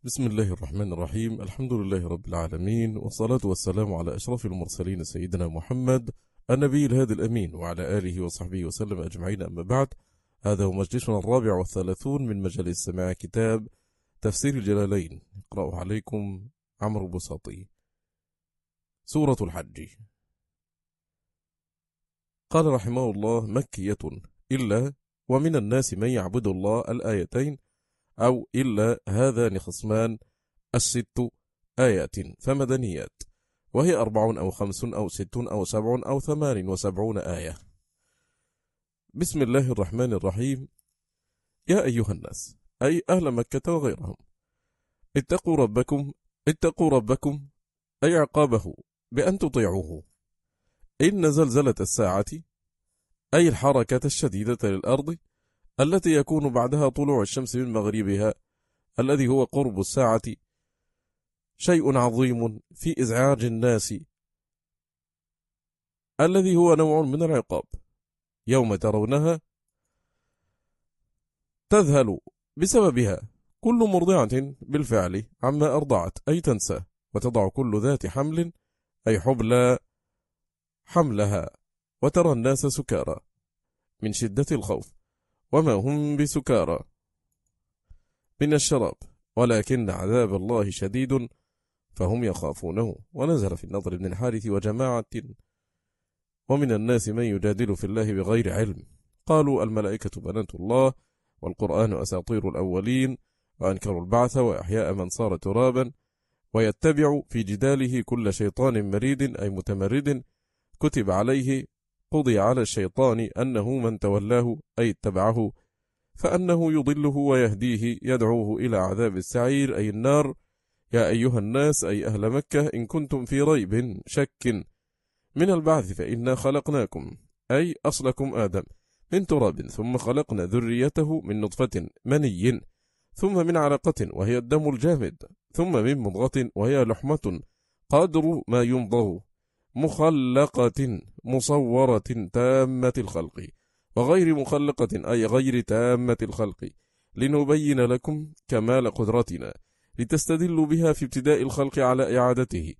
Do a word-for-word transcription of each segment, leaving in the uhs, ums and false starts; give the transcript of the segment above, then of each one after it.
بسم الله الرحمن الرحيم. الحمد لله رب العالمين، والصلاة والسلام على أشرف المرسلين سيدنا محمد النبي الهادي الأمين وعلى آله وصحبه وسلم أجمعين. أما بعد، هذا هو مجلسنا الرابع والثلاثون من مجالس سماع كتاب تفسير الجلالين، يقرأه عليكم عمرو البساطي. سورة الحج. قال رحمه الله: مكية إلا ومن الناس من يعبد الله، الآيتين، أو إلا هذان خصمان الست آيات فمدنيات، وهي أربع أو خمس أو ست أو سبع أو ثمان وسبعون آية. بسم الله الرحمن الرحيم. يا أيها الناس، أي أهل مكة وغيرهم، اتقوا ربكم اتقوا ربكم أي عقابه بأن تطيعوه. إن زلزلة الساعة أي الحركة الشديدة للأرض التي يكون بعدها طلوع الشمس من مغربها، الذي هو قرب الساعة، شيء عظيم في إزعاج الناس، الذي هو نوع من العقاب. يوم ترونها تذهل بسببها كل مرضعة بالفعل عما أرضعت، أي تنسى، وتضع كل ذات حمل أي حبلى حملها، وترى الناس سكارى من شدة الخوف، وما هم بسكارى من الشراب، ولكن عذاب الله شديد فهم يخافونه. ونزل في النضر بن الحارث وجماعة: ومن الناس من يجادل في الله بغير علم، قالوا الملائكة بنات الله، والقرآن أساطير الأولين، وأنكروا البعث وإحياء من صار ترابا، ويتبع في جداله كل شيطان مريد أي متمرد، كتب عليه قضي على الشيطان أنه من تولاه أي اتبعه فأنه يضله ويهديه، يدعوه إلى عذاب السعير أي النار. يا أيها الناس، أي أهل مكة، إن كنتم في ريب شك من البعث فإنا خلقناكم، أي أصلكم آدم، من تراب، ثم خلقنا ذريته من نطفة مني، ثم من علقة وهي الدم الجامد، ثم من مضغة وهي لحمة قدر ما يمضغ، مخلقة مصورة تامة الخلق، وغير مخلقة أي غير تامة الخلق، لنبين لكم كمال قدرتنا، لتستدلوا بها في ابتداء الخلق على إعادته،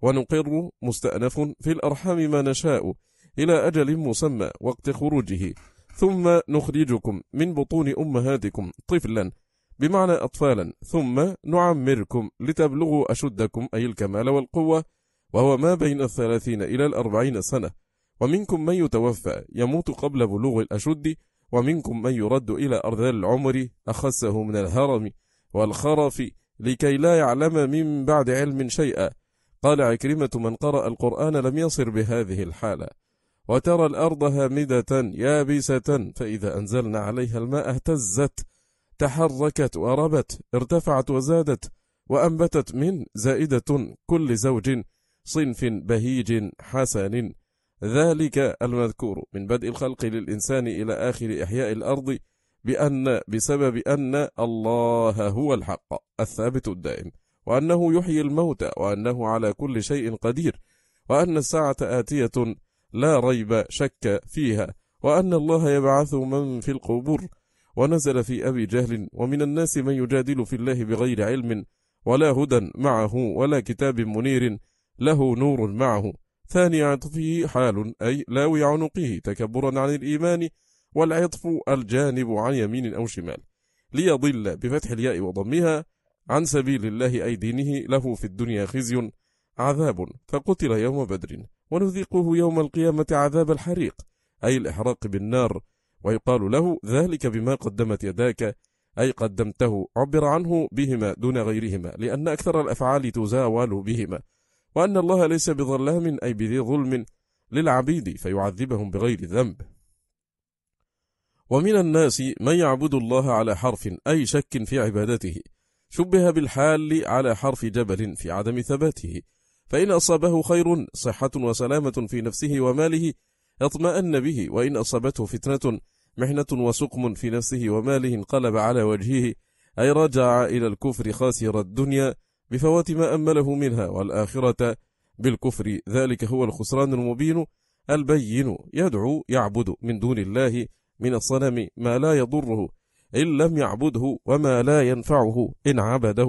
ونقر مستأنف في الأرحام ما نشاء إلى أجل مسمى وقت خروجه، ثم نخرجكم من بطون أمهاتكم طفلا بمعنى أطفالا، ثم نعمركم لتبلغوا أشدكم أي الكمال والقوة، وهو ما بين الثلاثين إلى الأربعين سنة. ومنكم من يتوفى يموت قبل بلوغ الأشد، ومنكم من يرد إلى أرذل العمر أخسه من الهرم والخرف لكي لا يعلم من بعد علم شيئا. قال عكرمة: من قرأ القرآن لم يصر بهذه الحالة. وترى الأرض هامدة يابسة فإذا أنزلنا عليها الماء اهتزت، تحركت وربت، ارتفعت وزادت، وأنبتت من زائدة كل زوج صنف بهيج حسن. ذلك المذكور من بدء الخلق للإنسان إلى آخر إحياء الأرض، بأن بسبب أن الله هو الحق الثابت الدائم، وأنه يحيي الموتى، وأنه على كل شيء قدير، وأن الساعة آتية لا ريب شك فيها، وأن الله يبعث من في القبور. ونزل في أبي جهل: ومن الناس من يجادل في الله بغير علم ولا هدى معه ولا كتاب منير له نور معه. ثاني عطفه حال أي لاوي عنقه تكبرا عن الإيمان، والعطف الجانب عن يمين أو شمال، ليضل بفتح الياء وضمها عن سبيل الله أي دينه، له في الدنيا خزي عذاب فقتل يوم بدر، ونذيقه يوم القيامة عذاب الحريق أي الإحراق بالنار. ويقال له ذلك بما قدمت يداك أي قدمته، عبر عنه بهما دون غيرهما، لأن أكثر الأفعال تزاول بهما، وأن الله ليس بظلام أي بذي ظلم للعبيد فيعذبهم بغير ذنب. ومن الناس من يعبد الله على حرف أي شك في عبادته، شبه بالحال على حرف جبل في عدم ثباته، فإن أصابه خير صحة وسلامة في نفسه وماله اطمأن به، وإن أصابته فتنة محنة وسقم في نفسه وماله انقلب على وجهه، أي رجع إلى الكفر خاسر الدنيا بفوات ما أمله منها، والآخرة بالكفر. ذلك هو الخسران المبين البين. يدعو يعبد من دون الله من الصنم ما لا يضره إن لم يعبده، وما لا ينفعه إن عبده،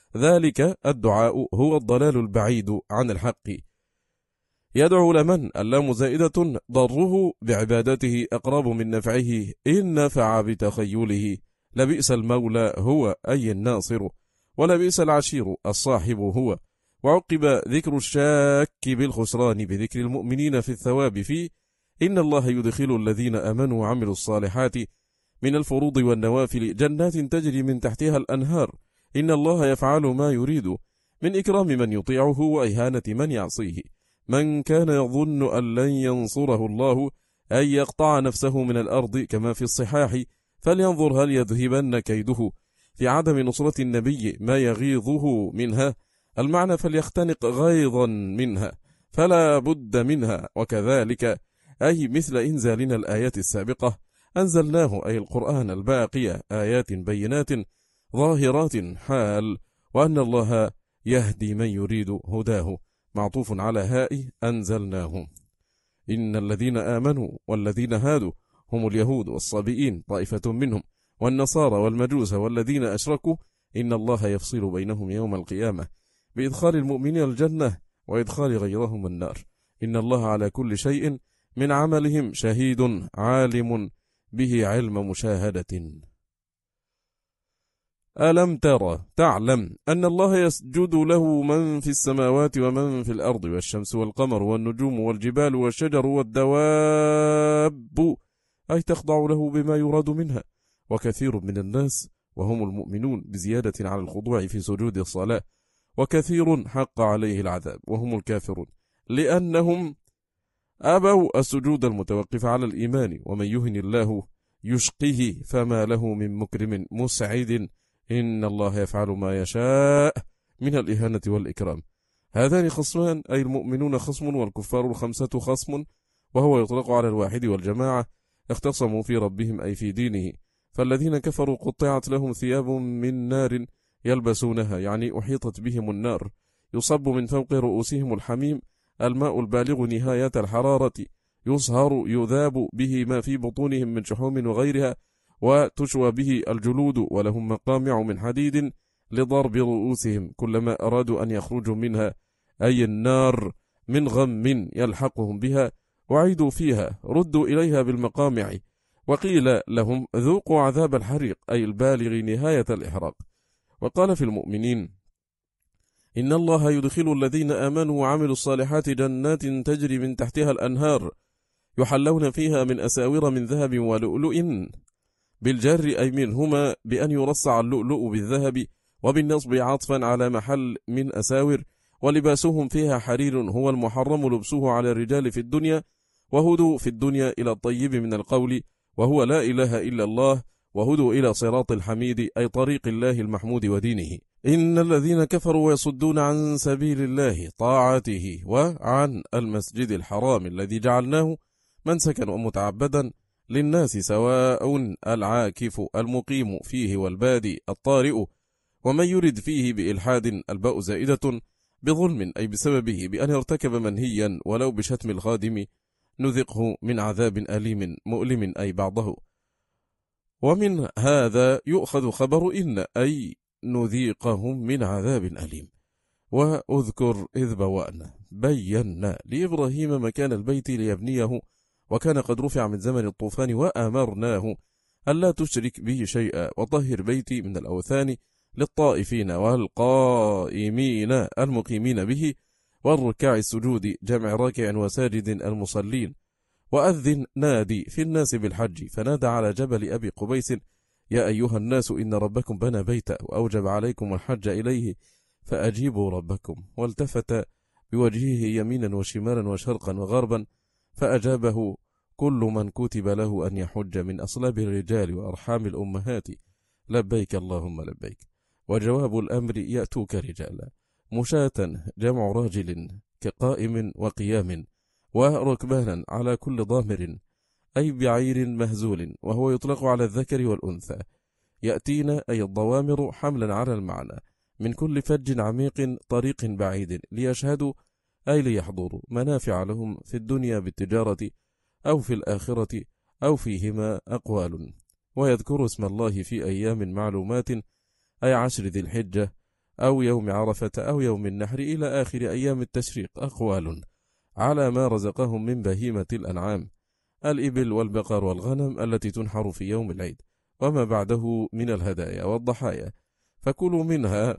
ذلك الدعاء هو الضلال البعيد عن الحق. يدعو لمن اللام زائدة ضره بعبادته أقرب من نفعه إن نفع بتخيله. لبئس المولى هو أي الناصر، ولبئس العشير الصاحب هو. وعقب ذكر الشاك بالخسران بذكر المؤمنين في الثواب فيه. إن الله يدخل الذين آمنوا وعملوا الصالحات من الفروض والنوافل جنات تجري من تحتها الأنهار. إن الله يفعل ما يريد من إكرام من يطيعه وإهانة من يعصيه. من كان يظن أن لن ينصره الله أن يقطع نفسه من الأرض كما في الصحاح فلينظر هل يذهبن كيده في عدم نصرة النبي ما يغيظه منها. المعنى فليختنق غيظا منها فلا بد منها. وكذلك أي مثل إنزالنا الآيات السابقة أنزلناه أي القرآن الباقية آيات بينات ظاهرات حال وأن الله يهدي من يريد هداه. معطوف على هاء أنزلناه. إن الذين آمنوا والذين هادوا هم اليهود والصابئين طائفة منهم، والنصارى والمجوس والذين أشركوا إن الله يفصل بينهم يوم القيامة بإدخال المؤمنين الجنة وإدخال غيرهم النار. إن الله على كل شيء من عملهم شهيد عالم به علم مشاهدة. ألم ترى تعلم أن الله يسجد له من في السماوات ومن في الأرض والشمس والقمر والنجوم والجبال والشجر والدواب أي تخضع له بما يراد منها. وكثير من الناس وهم المؤمنون بزيادة على الخضوع في سجود الصلاة، وكثير حق عليه العذاب وهم الكافرون لأنهم أبوا السجود المتوقف على الإيمان. ومن يهن الله يشقه فما له من مكرم مسعد إن الله يفعل ما يشاء من الإهانة والإكرام. هذان خصمان أي المؤمنون خصم والكفار الخمسة خصم، وهو يطلق على الواحد والجماعة اختصموا في ربهم أي في دينه. فالذين كفروا قطعت لهم ثياب من نار يلبسونها يعني أحيطت بهم النار يصب من فوق رؤوسهم الحميم الماء البالغ نهاية الحرارة يصهر يذاب به ما في بطونهم من شحوم وغيرها وتشوى به الجلود. ولهم مقامع من حديد لضرب رؤوسهم كلما أرادوا أن يخرجوا منها أي النار من غم يلحقهم بها وعيدوا فيها ردوا إليها بالمقامع. وقيل لهم ذوقوا عذاب الحريق أي البالغ نهاية الإحراق. وقال في المؤمنين إن الله يدخل الذين آمنوا وعملوا الصالحات جنات تجري من تحتها الأنهار يحلون فيها من أساور من ذهب ولؤلؤ بالجر أي منهما بأن يرصع اللؤلؤ بالذهب وبالنصب عطفا على محل من أساور. ولباسهم فيها حرير هو المحرم لبسه على الرجال في الدنيا وهدوا في الدنيا إلى الطيب من القول وهو لا إله إلا الله وهدوا إلى صراط الحميد أي طريق الله المحمود ودينه. إن الذين كفروا ويصدون عن سبيل الله طاعته وعن المسجد الحرام الذي جعلناه منسكا ومتعبدا للناس سواء العاكف المقيم فيه والبادي الطارئ. ومن يرد فيه بإلحاد الباء زائدة بظلم أي بسببه بأن ارتكب منهيا ولو بشتم الخادم نذقه من عذاب أليم مؤلم أي بعضه. ومن هذا يؤخذ خبر إن أي نذيقهم من عذاب أليم. وأذكر إذ بوأنا بينا لإبراهيم مكان البيت ليبنيه وكان قد رفع من زمن الطوفان وأمرناه ألا تشرك به شيئا وطهر بيتي من الأوثان للطائفين والقائمين المقيمين به والركع السجود جمع راكع وساجد المصلين. وأذن نادي في الناس بالحج فنادى على جبل أبي قبيس يا أيها الناس إن ربكم بنى بيتا وأوجب عليكم الحج إليه فأجيبوا ربكم. والتفت بوجهه يمينا وشمالا وشرقا وغربا فأجابه كل من كتب له أن يحج من أصلاب الرجال وأرحام الأمهات لبيك اللهم لبيك. وجواب الأمر يأتوك رجالا مشاة جمع راجل كقائم وقيام وركبانا على كل ضامر أي بعير مهزول وهو يطلق على الذكر والأنثى. يأتينا أي الضوامر حملا على المعنى من كل فج عميق طريق بعيد ليشهدوا أي ليحضروا منافع لهم في الدنيا بالتجارة أو في الآخرة أو فيهما أقوال. ويذكر اسم الله في أيام معلومات أي عشر ذي الحجة أو يوم عرفة أو يوم النحر إلى آخر أيام التشريق أقوال على ما رزقهم من بهيمة الأنعام الإبل والبقر والغنم التي تنحر في يوم العيد وما بعده من الهدايا والضحايا، فكلوا منها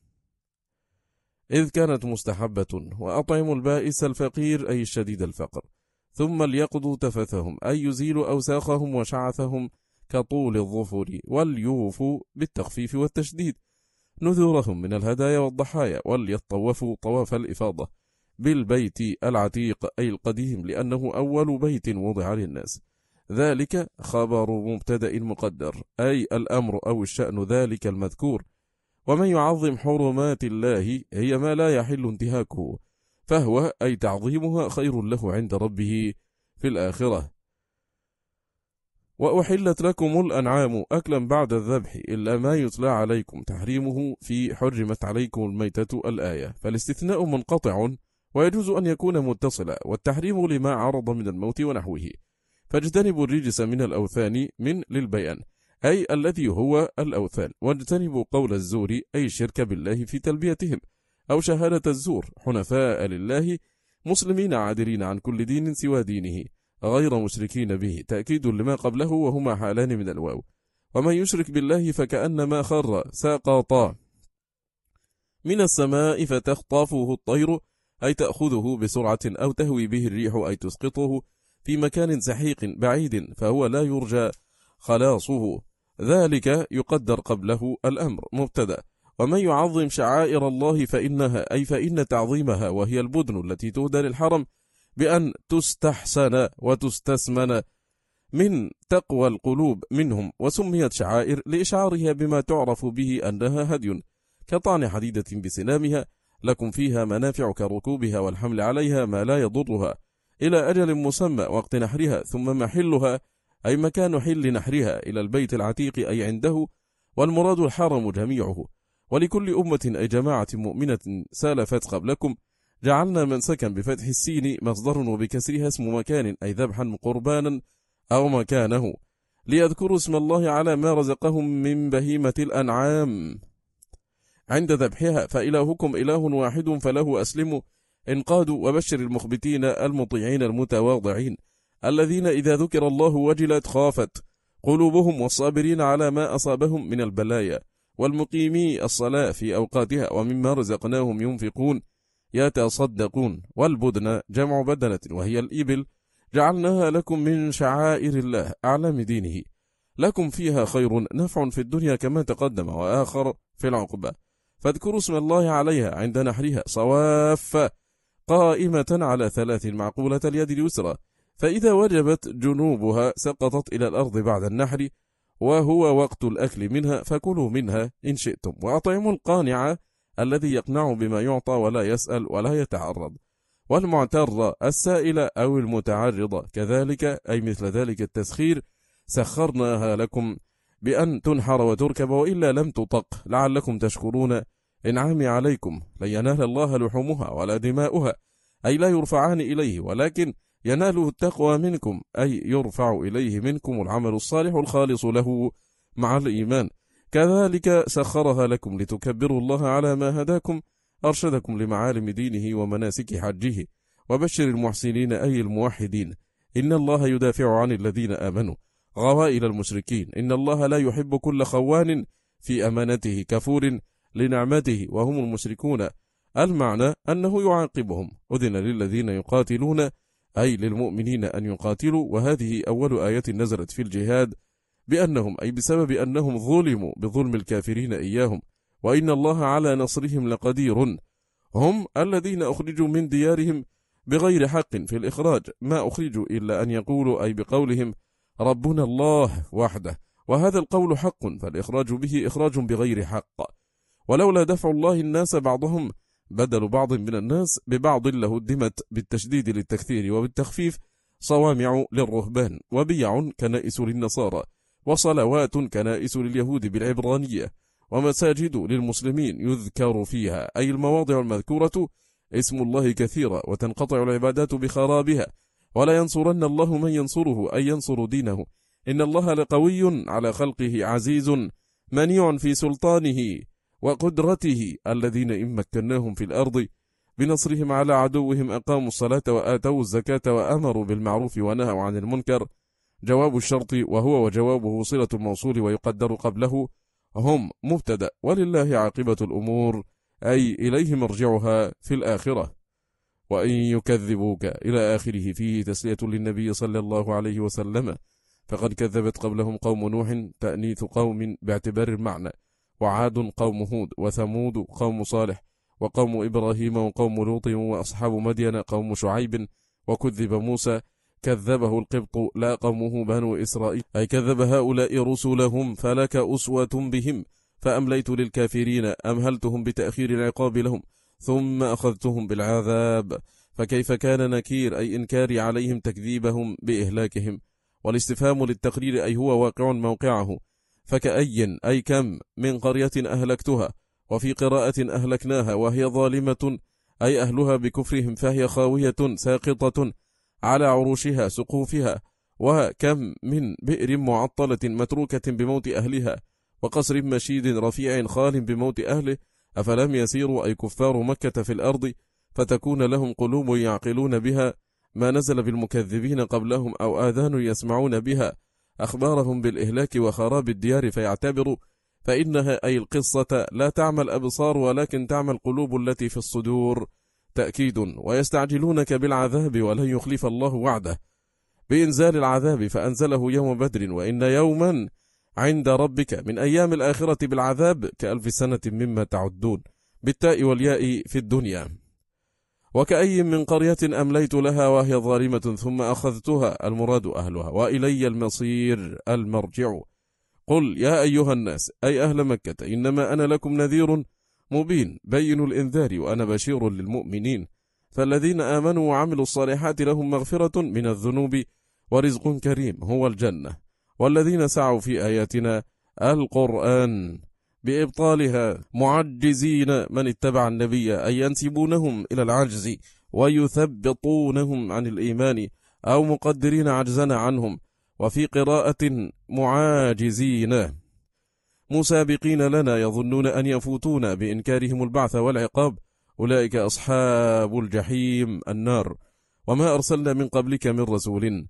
إذ كانت مستحبة، وأطعموا البائس الفقير أي الشديد الفقر، ثم ليقضوا تفثهم أي يزيلوا أوساخهم وشعثهم كطول الظفر، وليوفوا بالتخفيف والتشديد نذورهم من الهدايا والضحايا، وليطوفوا طواف الإفاضة بالبيت العتيق أي القديم لأنه أول بيت وضع للناس. ذلك خبر مبتدأ مقدر أي الأمر أو الشأن ذلك المذكور. ومن يعظم حرمات الله هي ما لا يحل انتهاكه، فهو أي تعظيمها خير له عند ربه في الآخرة. وأحلت لكم الأنعام أكلا بعد الذبح إلا ما يتلى عليكم تحريمه في حرمت عليكم الميتة الآية، فالاستثناء منقطع ويجوز أن يكون متصلا، والتحريم لما عرض من الموت ونحوه. فاجتنبوا الرجس من الأوثان من للبيان أي الذي هو الأوثان، واجتنبوا قول الزور أي الشرك بالله في تلبيتهم أو شهادة الزور، حنفاء لله مسلمين عادلين عن كل دين سوى دينه غير مشركين به، تأكيد لما قبله وهما حالان من الواو. ومن يشرك بالله فكأنما خر ساقطا من السماء فتخطفه الطير أي تأخذه بسرعة أو تهوي به الريح أي تسقطه في مكان سحيق بعيد فهو لا يرجى خلاصه، ذلك يقدر قبله الأمر مبتدأ. ومن يعظم شعائر الله فإنها أي فإن تعظيمها وهي البدن التي تهدى للحرم بأن تستحسن وتستسمن من تقوى القلوب منهم، وسميت شعائر لإشعارها بما تعرف به أنها هدي كطعن حديدة بسنامها، لكم فيها منافع كركوبها والحمل عليها ما لا يضرها إلى أجل مسمى وقت نحرها، ثم محلها أي مكان حل نحرها إلى البيت العتيق أي عنده، والمراد الحرم جميعه. ولكل أمة أي جماعة مؤمنة سالفت قبلكم جعلنا منسكا بفتح السين مصدر وبكسرها اسم مكان أي ذبحا قربانا أو مكانه، ليذكروا اسم الله على ما رزقهم من بهيمة الأنعام عند ذبحها، فإلهكم إله واحد فله أسلموا انقادوا. وبشر المخبتين المطيعين المتواضعين الذين إذا ذكر الله وجلت خافت قلوبهم، والصابرين على ما أصابهم من البلايا، والمقيمي الصلاة في أوقاتها، ومما رزقناهم ينفقون يتصدقون. والبدن جمع بدنة وهي الإبل جعلناها لكم من شعائر الله أعلم دينه، لكم فيها خير نفع في الدنيا كما تقدم وآخر في العقبة، فاذكروا اسم الله عليها عند نحرها صواف قائمة على ثلاث معقولة اليد اليسرى، فإذا وجبت جنوبها سقطت إلى الأرض بعد النحر وهو وقت الأكل منها، فكلوا منها إن شئتم. وأطعموا القانع الذي يقنع بما يعطى ولا يسأل ولا يتعرض، والمعتر السائل أو المتعرض كذلك أي مثل ذلك التسخير سخرناها لكم بأن تنحر وتركب وإلا لم تطق لعلكم تشكرون إنعامي عليكم. لن ينال الله لحومها ولا دماؤها أي لا يرفعان إليه، ولكن يناله التقوى منكم أي يرفع إليه منكم العمل الصالح الخالص له مع الإيمان. كذلك سخرها لكم لتكبروا الله على ما هداكم أرشدكم لمعالم دينه ومناسك حجه. وبشر المحسنين أي الموحدين إن الله يدافع عن الذين آمنوا غوائل المشركين، إن الله لا يحب كل خوان في أمانته كفور لنعمته وهم المشركون. المعنى أنه يعاقبهم. أذن للذين يقاتلون أي للمؤمنين أن يقاتلوا، وهذه أول آية نزلت في الجهاد بأنهم أي بسبب أنهم ظلموا بظلم الكافرين إياهم، وإن الله على نصرهم لقدير. هم الذين أخرجوا من ديارهم بغير حق في الإخراج، ما أخرجوا إلا أن يقولوا أي بقولهم ربنا الله وحده، وهذا القول حق، فالإخراج به إخراج بغير حق. ولولا دفع الله الناس بعضهم بدل بعض من الناس ببعض لهدمت بالتشديد للتكثير وبالتخفيف صوامع للرهبان، وبيع كنائس للنصارى، وصلوات كنائس لليهود بالعبرانية، ومساجد للمسلمين يذكر فيها أي المواضع المذكورة اسم الله كثيرا، وتنقطع العبادات بخرابها. ولا ينصرن الله من ينصره أي ينصر دينه، إن الله لقوي على خلقه عزيز منيع في سلطانه، وقدرته الذين إن مكناهم في الأرض بنصرهم على عدوهم أقاموا الصلاة وآتوا الزكاة وأمروا بالمعروف ونهوا عن المنكر. جواب الشرط وهو وجوابه صلة الموصول ويقدر قبله هم مبتدأ، ولله عاقبة الأمور أي إليه مرجعها في الآخرة. وإن يكذبوك إلى آخره فيه تسلية للنبي صلى الله عليه وسلم، فقد كذبت قبلهم قوم نوح تأنيث قوم باعتبار المعنى، وعاد قوم هود، وثمود قوم صالح، وقوم إبراهيم وقوم لوط، وأصحاب مدين قوم شعيب. وكذب موسى كذبه القبط لا قومه بنو إسرائيل، أي كذب هؤلاء رسلهم فلك أسوة بهم. فأمليت للكافرين أمهلتهم بتأخير العقاب لهم ثم أخذتهم بالعذاب، فكيف كان نكير أي إنكاري عليهم تكذيبهم بإهلاكهم. والاستفهام للتقرير أي هو واقع موقعه، فكأي أي كم من قرية أهلكتها، وفي قراءة أهلكناها وهي ظالمة أي أهلها بكفرهم فهي خاوية ساقطة على عروشها سقوفها. وكم من بئر معطلة متروكة بموت أهلها، وقصر مشيد رفيع خال بموت أهله. أفلم يسيروا أي كفار مكة في الأرض فتكون لهم قلوب يعقلون بها ما نزل بالمكذبين قبلهم، أو آذان يسمعون بها أخبارهم بالإهلاك وخراب الديار فيعتبروا، فإنها أي القصة لا تعمى الأبصار ولكن تعمى القلوب التي في الصدور. تأكيد. ويستعجلونك بالعذاب ولن يخلف الله وعده بإنزال العذاب فأنزله يوم بدر، وإن يوما عند ربك من أيام الآخرة بالعذاب كألف سنة مما تعدون، بالتاء والياء في الدنيا. وكأي من قرية أمليت لها وهي ظالمة ثم أخذتها، المراد أهلها، وإلي المصير المرجع. قل يا أيها الناس أي أهل مكة إنما أنا لكم نذير مبين بين الإنذار وأنا بشير للمؤمنين. فالذين آمنوا وعملوا الصالحات لهم مغفرة من الذنوب ورزق كريم هو الجنة، والذين سعوا في آياتنا القرآن بإبطالها معجزين من اتبع النبي أي ينسبونهم إلى العجز ويثبطونهم عن الإيمان أو مقدرين عجزنا عنهم. وفي قراءة معاجزين مسابقين لنا يظنون أن يفوتون بإنكارهم البعث والعقاب، أولئك أصحاب الجحيم النار. وما أرسلنا من قبلك من رسول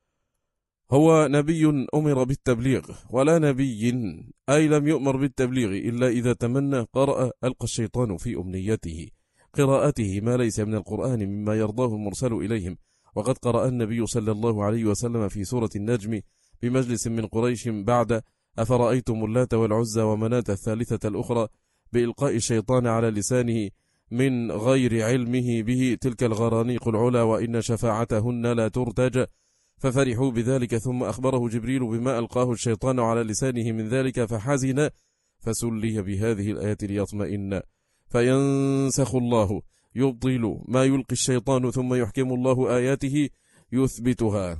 هو نبي أمر بالتبليغ، ولا نبي أي لم يؤمر بالتبليغ إلا إذا تمنى قرأ ألقى الشيطان في أمنيته قراءته ما ليس من القرآن مما يرضاه المرسل إليهم. وقد قرأ النبي صلى الله عليه وسلم في سورة النجم بمجلس من قريش بعد أفرأيتم اللات والعزى ومناة الثالثة الأخرى بإلقاء الشيطان على لسانه من غير علمه به تلك الغرانيق العلا وإن شفاعتهن لا ترتجى، ففرحوا بذلك. ثم أخبره جبريل بما ألقاه الشيطان على لسانه من ذلك فحزن، فسلي بهذه الآيات ليطمئن، فينسخ الله يبطل ما يلقي الشيطان ثم يحكم الله آياته يثبتها.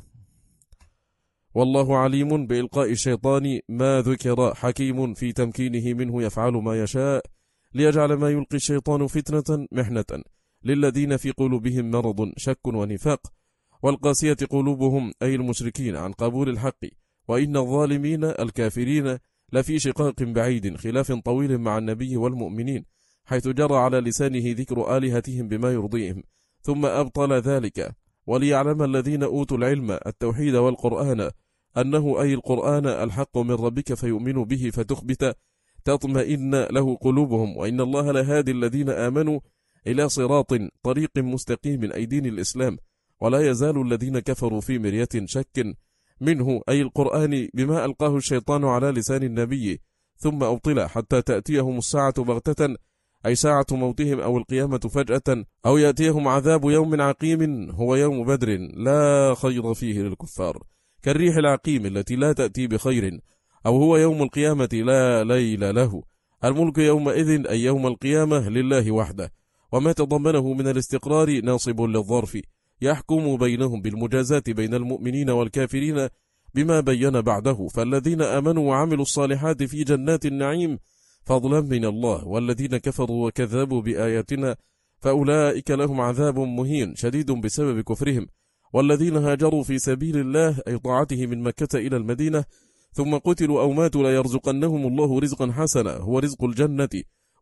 والله عليم بإلقاء الشيطان ما ذكر حكيم في تمكينه منه يفعل ما يشاء ليجعل ما يلقي الشيطان فتنة محنة للذين في قلوبهم مرض شك ونفاق، والقاسية قلوبهم أي المشركين عن قبول الحق، وإن الظالمين الكافرين لفي شقاق بعيد خلاف طويل مع النبي والمؤمنين، حيث جرى على لسانه ذكر آلهتهم بما يرضيهم ثم أبطل ذلك. وليعلم الذين أوتوا العلم التوحيد والقرآن أنه أي القرآن الحق من ربك فيؤمنوا به فتخبت تطمئن له قلوبهم، وإن الله لهادي الذين آمنوا إلى صراط طريق مستقيم أي دين الإسلام. ولا يزال الذين كفروا في مرية شك منه أي القرآن بما ألقاه الشيطان على لسان النبي ثم أبطل حتى تأتيهم الساعة بغتة أي ساعة موتهم أو القيامة فجأة أو يأتيهم عذاب يوم عقيم هو يوم بدر لا خير فيه للكفار كالريح العقيم التي لا تأتي بخير، أو هو يوم القيامة لا ليل له. الملك يومئذ أي يوم القيامة لله وحده، وما تضمنه من الاستقرار ناصب للظرف يحكم بينهم بالمجازات بين المؤمنين والكافرين بما بين بعده. فالذين آمنوا وعملوا الصالحات في جنات النعيم فضلا من الله، والذين كفروا وكذبوا بآياتنا فأولئك لهم عذاب مهين شديد بسبب كفرهم. والذين هاجروا في سبيل الله أي طاعته من مكة إلى المدينة ثم قتلوا أو ماتوا ليرزقنهم الله رزقا حسنا هو رزق الجنة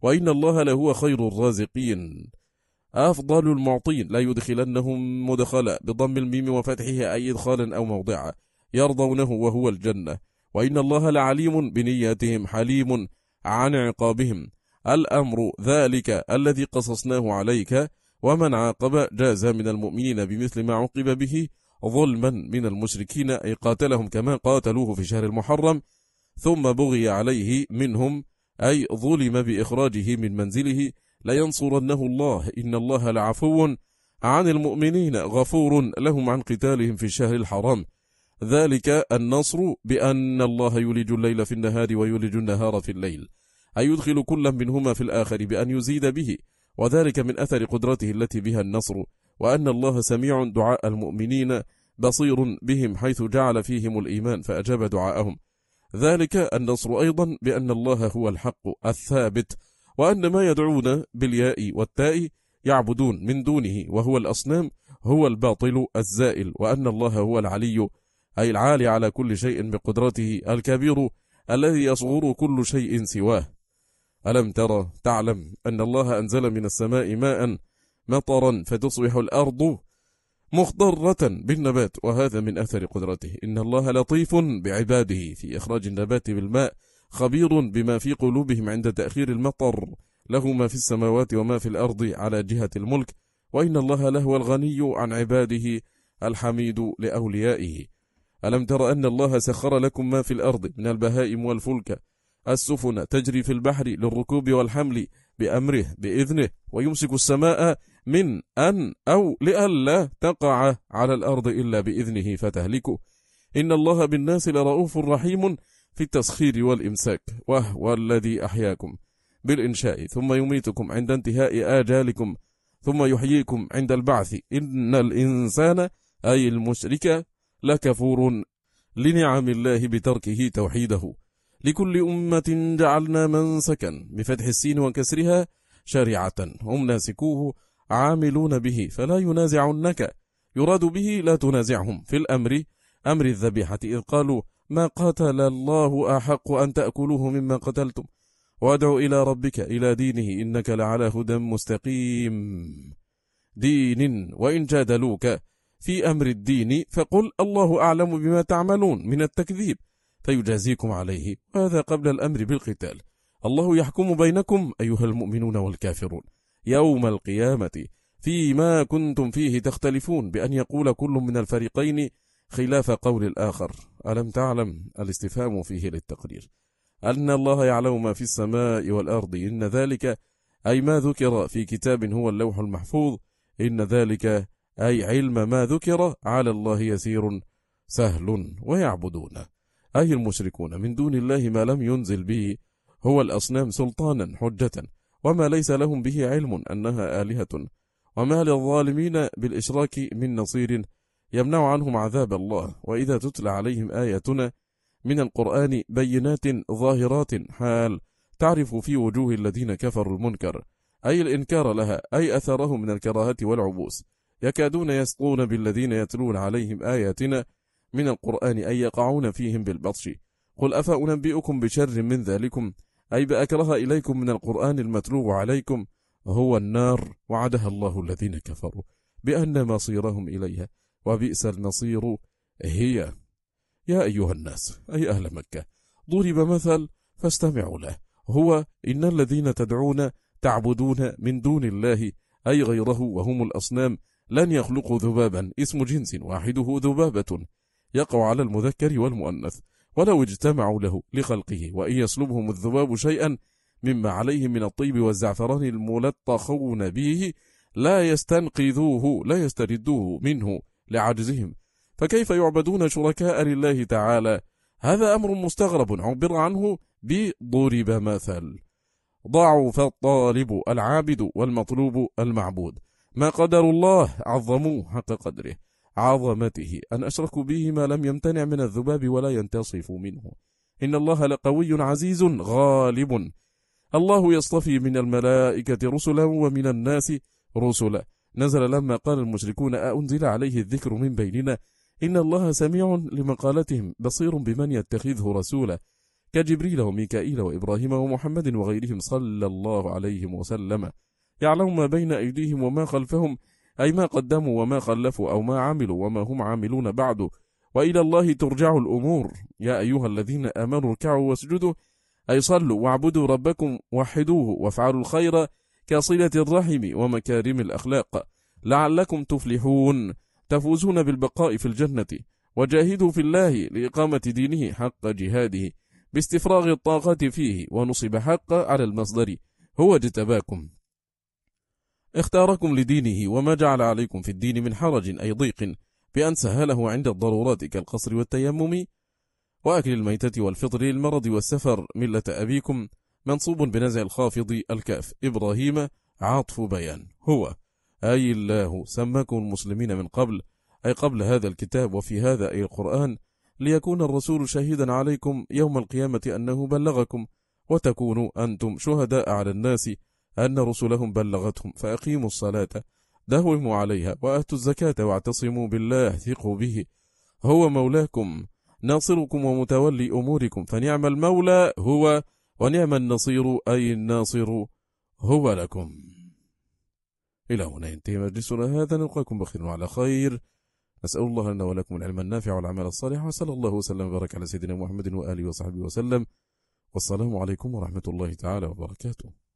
وإن الله لهو خير الرازقين أفضل المعطين، لا يدخلنهم مدخلا بضم الميم وفتحها أي إدخالا أو موضعا يرضونه وهو الجنة. وإن الله لعليم بنياتهم حليم عن عقابهم. الأمر ذلك الذي قصصناه عليك، ومن عاقب جاز من المؤمنين بمثل ما عوقب به ظلما من المشركين، أي قاتلهم كما قاتلوه في شهر المحرم ثم بغي عليه منهم، أي ظلم بإخراجه من منزله، لينصرنه الله إن الله لعفو عن المؤمنين غفور لهم عن قتالهم في الشهر الحرام. ذلك النصر بأن الله يولج الليل في النهار ويولج النهار في الليل، أي يدخل كل منهما في الآخر بأن يزيد به، وذلك من أثر قدرته التي بها النصر، وأن الله سميع دعاء المؤمنين بصير بهم حيث جعل فيهم الإيمان فأجاب دعاءهم. ذلك النصر أيضا بأن الله هو الحق الثابت، وأن ما يدعون بالياء والتاء يعبدون من دونه وهو الأصنام هو الباطل الزائل، وأن الله هو العلي أي العالي على كل شيء بقدرته، الكبير الذي يصغر كل شيء سواه. ألم ترى تعلم أن الله أنزل من السماء ماء مطرا فتصبح الأرض مخضرة بالنبات، وهذا من أثر قدرته. إن الله لطيف بعباده في إخراج النبات بالماء، خبير بما في قلوبهم عند تأخير المطر، له ما في السماوات وما في الأرض على جهة الملك. وإن الله لهو الغني عن عباده الحميد لأوليائه. ألم تر أن الله سخر لكم ما في الأرض من البهائم والفلك السفن تجري في البحر للركوب والحمل بأمره بإذنه، ويمسك السماء من أن أو لئلا تقع على الأرض إلا بإذنه فتهلكه. إن الله بالناس لرؤوف رحيم في التسخير والإمساك، وهو الذي أحياكم بالإنشاء ثم يميتكم عند انتهاء آجالكم ثم يحييكم عند البعث. إن الإنسان أي المشرك لكفور لنعم الله بتركه توحيده. لكل أمة جعلنا منسكا بفتح السين وكسرها شريعة هم ناسكوه عاملون به فلا ينازعنك، يراد به لا تنازعهم في الأمر أمر الذبيحة، إذ قالوا ما قاتل الله أحق أن تأكلوه مما قتلتم، وادعوا إلى ربك إلى دينه إنك لعلى هدى مستقيم دين. وإن جادلوك في أمر الدين فقل الله أعلم بما تعملون من التكذيب فيجازيكم عليه، وهذا قبل الأمر بالقتال. الله يحكم بينكم أيها المؤمنون والكافرون يوم القيامة فيما كنتم فيه تختلفون، بأن يقول كل من الفريقين خلاف قول الآخر. ألم تعلم الاستفهام فيه للتقرير أن الله يعلم ما في السماء والأرض، إن ذلك أي ما ذكر في كتاب هو اللوح المحفوظ، إن ذلك أي علم ما ذكر على الله يسير سهل. ويعبدون أي المشركون من دون الله ما لم ينزل به هو الأصنام سلطانا حجة، وما ليس لهم به علم أنها آلهة، وما للظالمين بالإشراك من نصير يمنع عنهم عذاب الله. وإذا تتلى عليهم آياتنا من القرآن بينات ظاهرات حال تعرف في وجوه الذين كفروا المنكر، أي الإنكار لها، أي أثرهم من الكراهة والعبوس، يكادون يسطون بالذين يتلون عليهم آياتنا من القرآن أي يقعون فيهم بالبطش. قل أفأنبئكم بشر من ذلكم أي بأكره إليكم من القرآن المتلو عليكم هو النار وعدها الله الذين كفروا بأن مصيرهم إليها وبئس المصير هي. يا أيها الناس أي أهل مكة ضرب مثل فاستمعوا له، هو إن الذين تدعون تعبدون من دون الله أي غيره وهم الأصنام لن يخلقوا ذبابا اسم جنس واحده ذبابة يقع على المذكر والمؤنث، ولو اجتمعوا له لخلقه، وإن يسلبهم الذباب شيئا مما عليه من الطيب والزعفران الملطخون به لا يستنقذوه لا يستردوه منه لعجزهم، فكيف يعبدون شركاء لله تعالى؟ هذا أمر مستغرب عبر عنه بضرب مثل. ضعف الطالب العابد والمطلوب المعبود، ما قدر الله عظموه حق قدره عظمته أن أشركوا به ما لم يمتنع من الذباب ولا ينتصف منه. إن الله لقوي عزيز غالب. الله يصطفي من الملائكة رسلا ومن الناس رسلا. نزل لما قال المشركون أأنزل عليه الذكر من بيننا إن الله سميع لمقالتهم بصير بمن يتخذه رسولا. كجبريل وميكائيل وإبراهيم ومحمد وغيرهم صلى الله عليه وسلم، يعلم ما بين أيديهم وما خلفهم، أي ما قدموا وما خلفوا أو ما عملوا وما هم عاملون بعد، وإلى الله ترجع الأمور. يا أيها الذين آمنوا اركعوا واسجدوا، أي صلوا واعبدوا ربكم وحدوه وافعلوا الخير كصلة الرحم ومكارم الأخلاق لعلكم تفلحون، تفوزون بالبقاء في الجنة. وجاهدوا في الله لإقامة دينه حق جهاده باستفراغ الطاقة فيه، ونصب حق على المصدر، هو اجتباكم اختاركم لدينه، وما جعل عليكم في الدين من حرج أي ضيق، بأن سهله عند الضرورات كالقصر والتيمم وأكل الميتة والفطر للمرض والسفر، ملة أبيكم منصوب بنزع الخافض الكاف، إبراهيم عطف بيان، هو أي الله سماكم المسلمين من قبل، أي قبل هذا الكتاب، وفي هذا أي القرآن، ليكون الرسول شهيدا عليكم يوم القيامة أنه بلغكم، وتكونوا أنتم شهداء على الناس أن رسلهم بلغتهم، فأقيموا الصلاة داوموا عليها وآتوا الزكاة واعتصموا بالله ثقوا به، هو مولاكم ناصركم ومتولي أموركم، فنعم المولى هو ونعم النصير أي الناصر هو لكم. إلى هنا ينتهي مجلسنا هذا، نلقاكم بخير وعلى خير، نسأل الله لنا ولكم العلم النافع والعمل الصالح، وصلى الله وسلم وبارك على سيدنا محمد وآله وصحبه وسلم، والسلام عليكم ورحمة الله تعالى وبركاته.